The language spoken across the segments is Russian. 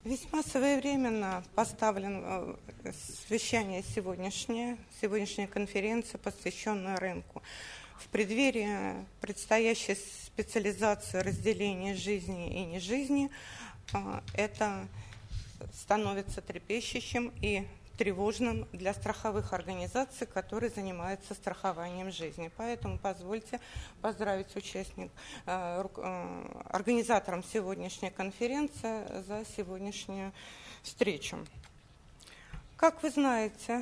Весьма своевременно поставлено совещание сегодняшняя конференция, посвященная рынку. В преддверии предстоящей специализации разделения жизни и нежизни это становится трепещущим и тревожным для страховых организаций, которые занимаются страхованием жизни. Поэтому позвольте поздравить организаторам сегодняшней конференции за сегодняшнюю встречу. Как вы знаете,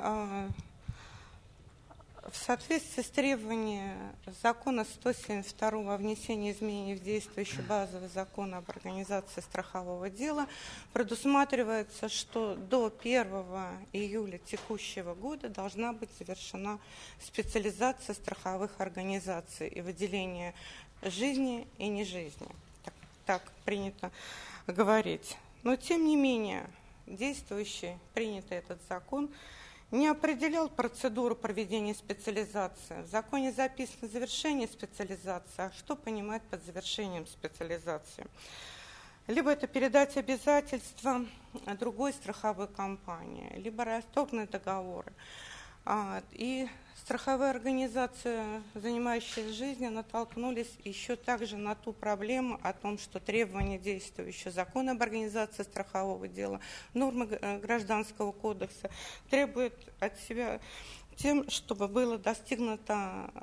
в соответствии с требованиями закона 172 о внесении изменений в действующий базовый закон об организации страхового дела предусматривается, что до 1 июля текущего года должна быть завершена специализация страховых организаций и выделение жизни и нежизни. Так принято говорить. Но тем не менее, принятый этот закон не определял процедуру проведения специализации. В законе записано завершение специализации. А что понимать под завершением специализации? Либо это передать обязательства другой страховой компании, либо расторгнуть договоры. И страховые организации, занимающиеся жизнью, натолкнулись еще также на ту проблему о том, что требования действующего закона об организации страхового дела, нормы Гражданского кодекса требуют от себя тем, чтобы была достигнута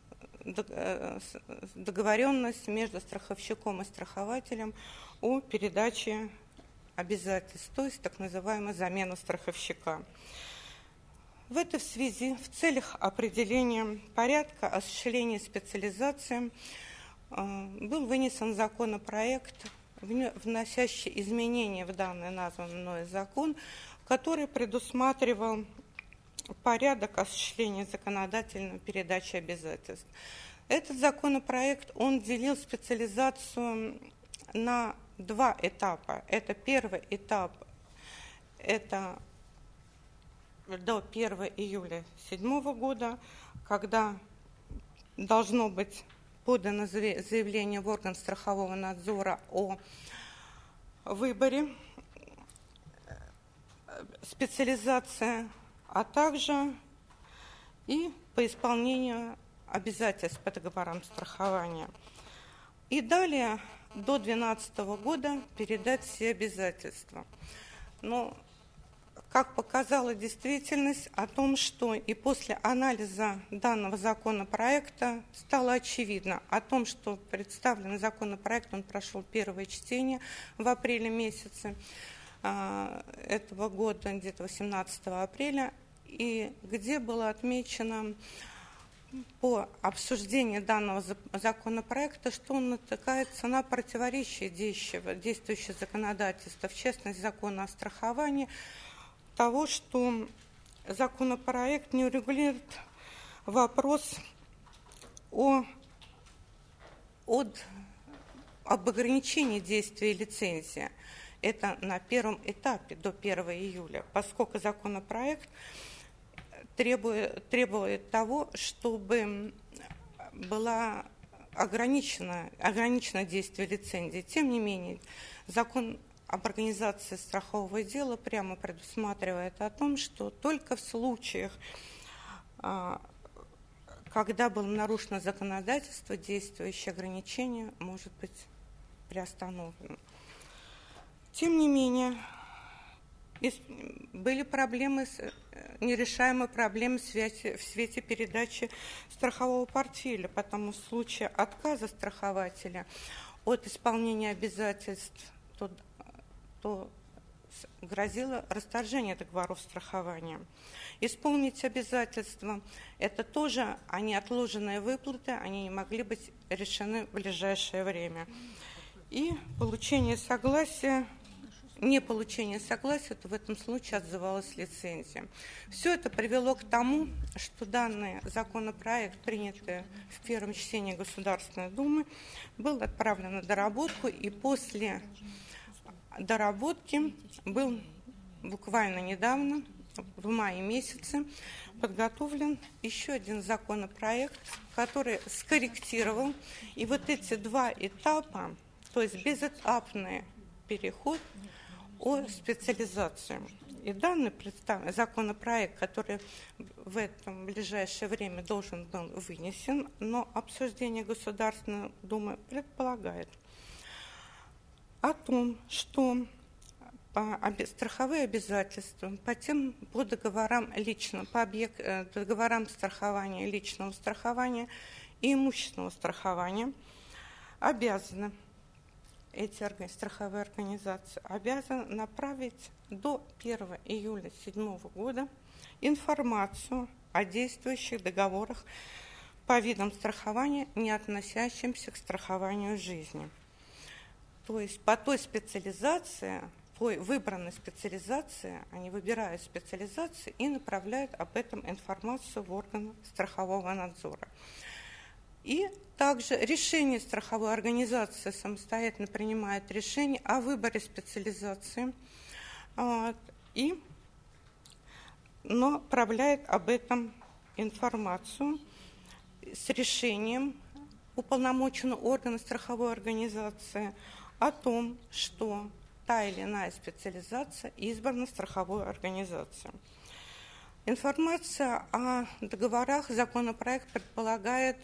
договоренность между страховщиком и страхователем о передаче обязательств, то есть так называемая замена страховщика. В этой связи, в целях определения порядка осуществления специализации, был вынесен законопроект, вносящий изменения в данный названный мной закон, который предусматривал порядок осуществления законодательной передачи обязательств. Этот законопроект, он делил специализацию на два этапа. Это первый этап, это до 1 июля 2007 года, когда должно быть подано заявление в орган страхового надзора о выборе специализации, а также и по исполнению обязательств по договорам страхования. И далее до 2012 года передать все обязательства. Но как показала действительность, о том, что и после анализа данного законопроекта стало очевидно о том, что представленный законопроект, он прошел первое чтение в апреле месяце этого года, где-то 18 апреля, и где было отмечено по обсуждению данного законопроекта, что он натыкается на противоречие действующего законодательства, в частности закона о страховании, того, что законопроект не урегулирует вопрос об ограничении действия лицензии. Это на первом этапе до 1 июля, поскольку законопроект требует того, чтобы было ограничено действие лицензии. Тем не менее, закон об организации страхового дела прямо предусматривает о том, что только в случаях, когда было нарушено законодательство, действующее ограничение может быть приостановлено. Тем не менее, были нерешаемые проблемы в свете передачи страхового портфеля, потому что в случае отказа страхователя от исполнения обязательств то грозило расторжение договоров страхования. Исполнить обязательства – это тоже неотложенные выплаты, они не могли быть решены в ближайшее время. И неполучение согласия, то в этом случае отзывалась лицензия. Все это привело к тому, что данный законопроект, принятый в первом чтении Государственной Думы, был отправлен на доработку, и после доработки был буквально недавно, в мае месяце, подготовлен еще один законопроект, который скорректировал. И вот эти два этапа, то есть безэтапный переход о специализации. И данный законопроект, который в этом ближайшее время должен был вынесен, но обсуждение Государственной Думы предполагает о том, что страховые обязательства по договорам договорам страхования, личного страхования и имущественного страхования обязаны эти страховые организации обязаны направить до 1 июля 2007 года информацию о действующих договорах по видам страхования, не относящимся к страхованию жизни. То есть по той специализации, по выбранной специализации, они выбирают специализацию и направляют об этом информацию в органы страхового надзора. И также решение страховой организации самостоятельно принимает решение о выборе специализации и направляет об этом информацию с решением уполномоченного органа страховой организации о том, что та или иная специализация избрана страховой организацией. Информация о договорах законопроект предполагает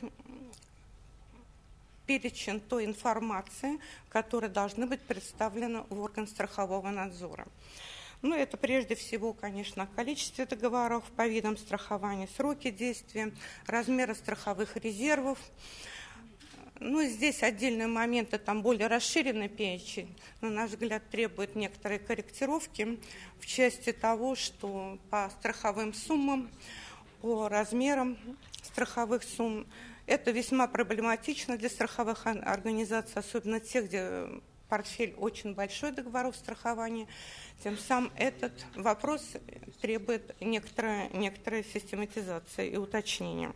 перечень той информации, которая должна быть представлена в орган страхового надзора. Ну, это прежде всего, конечно, количество договоров по видам страхования, сроки действия, размеры страховых резервов. Ну, здесь отдельные моменты, там более расширенный перечень, на наш взгляд, требует некоторой корректировки в части того, что по страховым суммам, по размерам страховых сумм, это весьма проблематично для страховых организаций, особенно тех, где портфель очень большой договоров страхования. Тем самым этот вопрос требует некоторой систематизации и уточнения.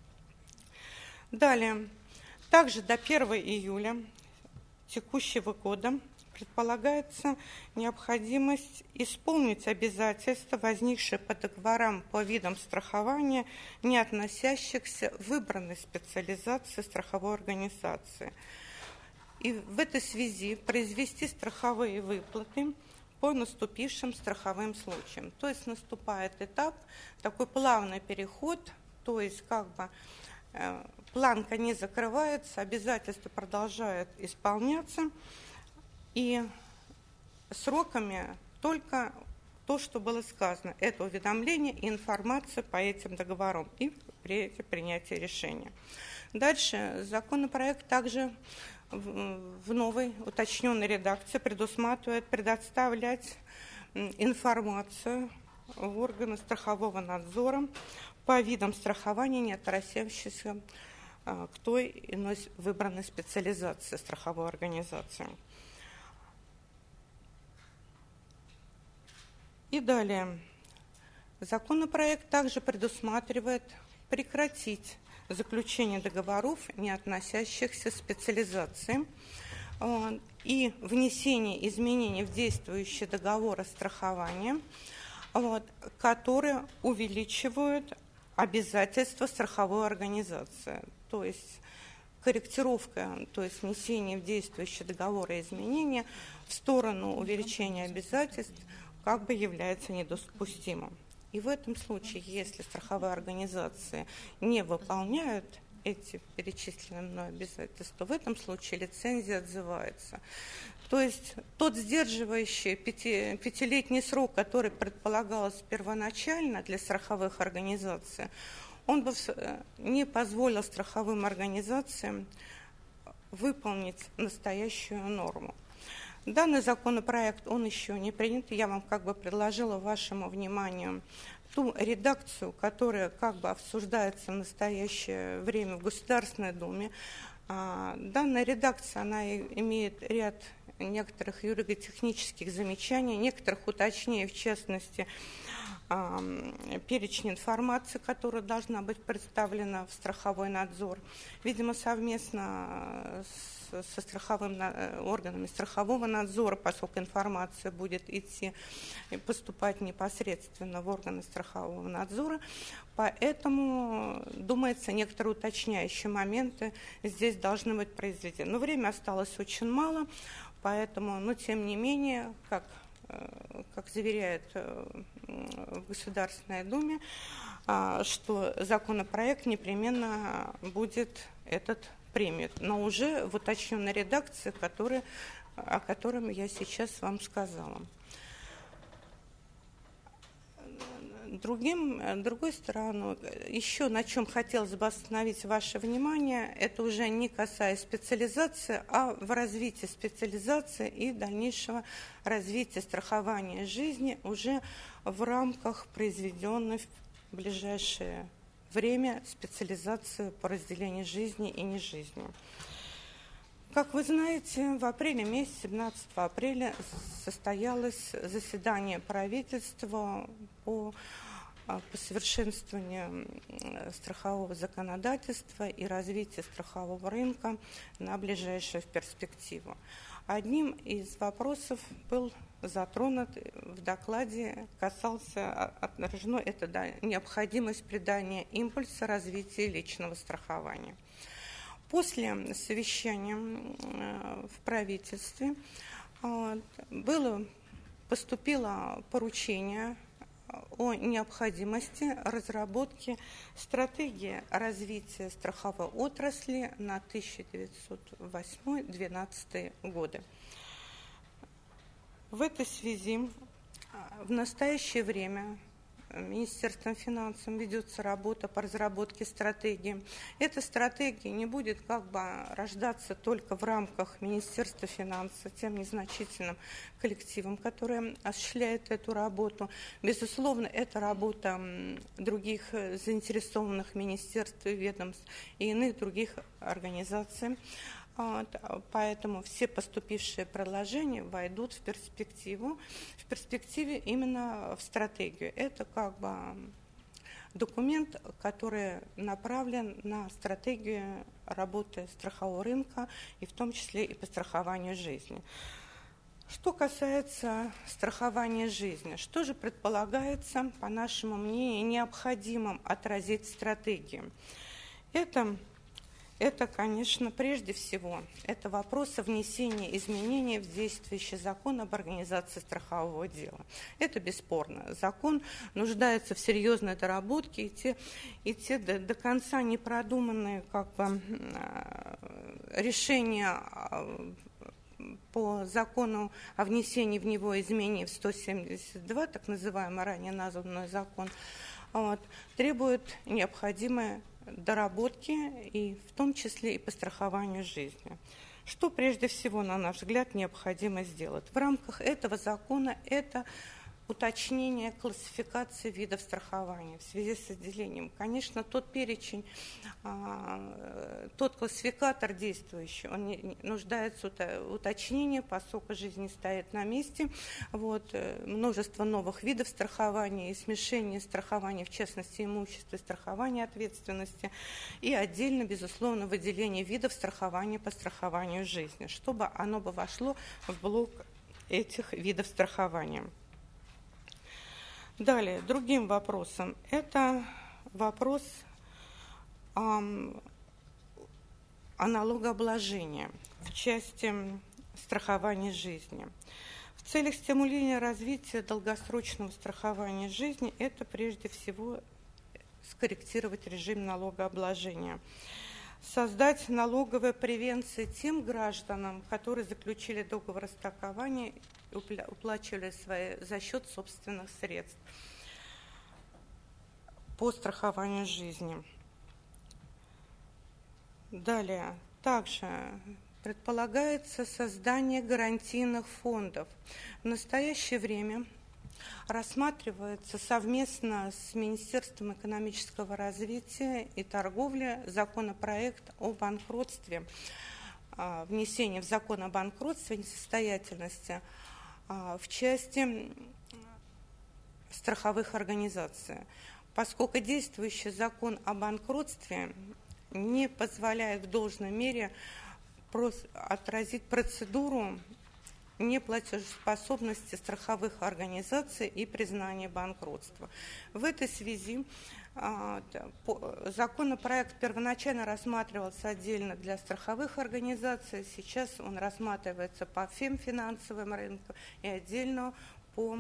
Далее. Также до 1 июля текущего года предполагается необходимость исполнить обязательства, возникшие по договорам по видам страхования, не относящихся к выбранной специализации страховой организации. И в этой связи произвести страховые выплаты по наступившим страховым случаям. То есть наступает этап, такой плавный переход, то есть как бы планка не закрывается, обязательства продолжают исполняться, и сроками только то, что было сказано, это уведомление и информация по этим договорам и принятие решения. Дальше законопроект также в новой уточненной редакции предусматривает предоставлять информацию в органы страхового надзора по видам страхования, не относящихся к той иной выбранной специализации страховой организации. И далее. Законопроект также предусматривает прекратить заключение договоров, не относящихся к специализации, и внесение изменений в действующие договоры страхования, которые увеличивают обязательства страховой организации. То есть корректировка, то есть внесение в действующие договоры изменения в сторону увеличения обязательств как бы является недопустимым. И в этом случае, если страховые организации не выполняют эти перечисленные мной обязательства, в этом случае лицензия отзывается. То есть тот сдерживающий пятилетний срок, который предполагался первоначально для страховых организаций, он бы не позволил страховым организациям выполнить настоящую норму. Данный законопроект, он еще не принят. Я вам как бы предложила вашему вниманию ту редакцию, которая как бы обсуждается в настоящее время в Государственной Думе. Данная редакция, она имеет ряд некоторых юридико-технических замечаний, некоторых уточнений, в частности, перечень информации, которая должна быть представлена в страховой надзор. Видимо, совместно со органами страхового надзора, поскольку информация будет идти и поступать непосредственно в органы страхового надзора. Поэтому, думается, некоторые уточняющие моменты здесь должны быть произведены. Но время осталось очень мало, поэтому, но тем не менее, как как заверяет в Государственной Думе, что законопроект непременно будет этот примет, но уже в уточненной редакции, о котором я сейчас вам сказала. Другой стороной, еще на чем хотелось бы остановить ваше внимание, это уже не касаясь специализации, а в развитии специализации и дальнейшего развития страхования жизни уже в рамках произведенной в ближайшее время специализации по разделению жизни и нежизни. Как вы знаете, в апреле месяце, 17 апреля, состоялось заседание правительства по совершенствованию страхового законодательства и развитию страхового рынка на ближайшую перспективу. Одним из вопросов был затронут в докладе, отражено это необходимость придания импульса развитию личного страхования. После совещания в правительстве поступило поручение о необходимости разработки стратегии развития страховой отрасли на 1908-2012 годы. В этой связи в настоящее время Министерством финансов ведется работа по разработке стратегии. Эта стратегия не будет рождаться только в рамках Министерства финансов, тем незначительным коллективом, который осуществляет эту работу. Безусловно, это работа других заинтересованных министерств, ведомств и иных других организаций. Поэтому все поступившие предложения войдут в перспективе именно в стратегию. Это документ, который направлен на стратегию работы страхового рынка, и в том числе и по страхованию жизни. Что касается страхования жизни, что же предполагается, по нашему мнению, необходимым отразить в стратегии? Это, конечно, прежде всего, это вопрос о внесении изменений в действующий закон об организации страхового дела. Это бесспорно. Закон нуждается в серьезной доработке, и те до конца не продуманные решения по закону о внесении в него изменений в 172, так называемый ранее названный закон, требуют необходимой доработки, и в том числе и по страхованию жизни. Что прежде всего, на наш взгляд, необходимо сделать? В рамках этого закона это уточнение классификации видов страхования в связи с отделением. Конечно, тот перечень, тот классификатор действующий, он нуждается в уточнении, поскольку жизнь не стоит на месте. Множество новых видов страхования и смешение страхования, в частности, имущества, страхования ответственности, и отдельно, безусловно, выделение видов страхования по страхованию жизни, чтобы оно вошло в блок этих видов страхования. Далее, другим вопросом, это вопрос о налогообложении в части страхования жизни. В целях стимулирования развития долгосрочного страхования жизни это прежде всего скорректировать режим налогообложения, создать налоговые преференции тем гражданам, которые заключили договор о страховании и уплачивали за счет собственных средств по страхованию жизни. Далее, также предполагается создание гарантийных фондов. В настоящее время рассматривается совместно с Министерством экономического развития и торговли законопроект о банкротстве, внесение в закон о банкротстве и несостоятельности в части страховых организаций, поскольку действующий закон о банкротстве не позволяет в должной мере отразить процедуру неплатежеспособности страховых организаций и признания банкротства. В этой связи законопроект первоначально рассматривался отдельно для страховых организаций, сейчас он рассматривается по всем финансовым рынкам и отдельно по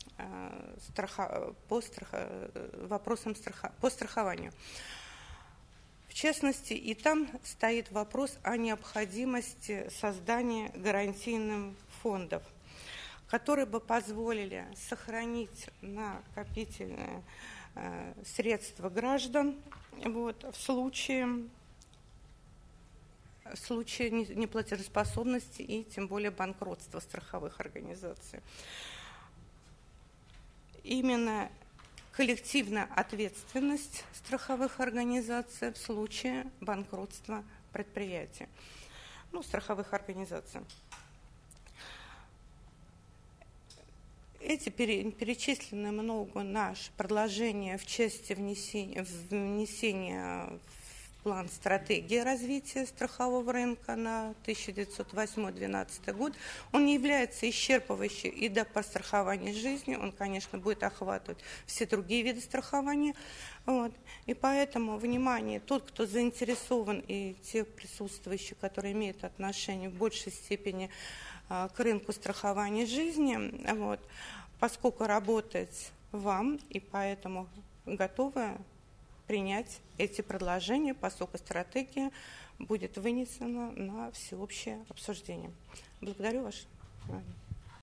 вопросам по страхованию. В частности, и там стоит вопрос о необходимости создания гарантийных фондов, которые бы позволили сохранить накопительные средства граждан в случае неплатежеспособности и тем более банкротства страховых организаций. Именно коллективная ответственность страховых организаций в случае банкротства предприятий, страховых организаций. Эти перечисленные много наши предложения в части внесения в план стратегии развития страхового рынка на 1908-2012 год. Он не является исчерпывающим и по страхованию жизни, он, конечно, будет охватывать все другие виды страхования. И поэтому, внимание, тот, кто заинтересован, и те присутствующие, которые имеют отношение в большей степени к рынку страхования жизни, поскольку работать вам, и поэтому готовы принять эти предложения, поскольку стратегия будет вынесена на всеобщее обсуждение. Благодарю ваше внимание.